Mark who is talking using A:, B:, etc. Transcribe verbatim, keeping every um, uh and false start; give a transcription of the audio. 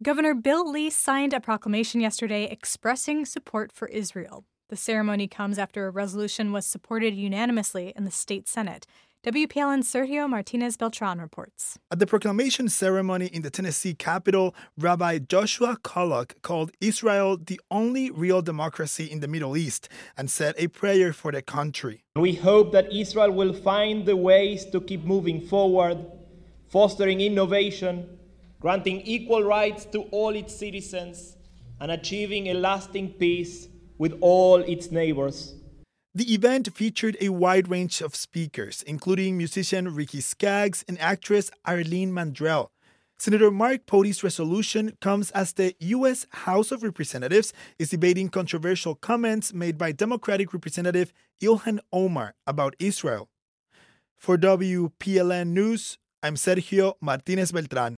A: Governor Bill Lee signed a proclamation yesterday expressing support for Israel. The ceremony comes after a resolution was supported unanimously in the state Senate. W P L N's Sergio Martinez Beltran reports.
B: At the proclamation ceremony in the Tennessee Capitol, Rabbi Joshua Kalluk called Israel the only real democracy in the Middle East and said a prayer for the country.
C: We hope that Israel will find the ways to keep moving forward, fostering innovation, granting equal rights to all its citizens, and achieving a lasting peace with all its neighbors.
B: The event featured a wide range of speakers, including musician Ricky Skaggs and actress Arlene Mandrell. Senator Mark Pody's resolution comes as the U S House of Representatives is debating controversial comments made by Democratic Representative Ilhan Omar about Israel. For W P L N News, I'm Sergio Martinez Beltran.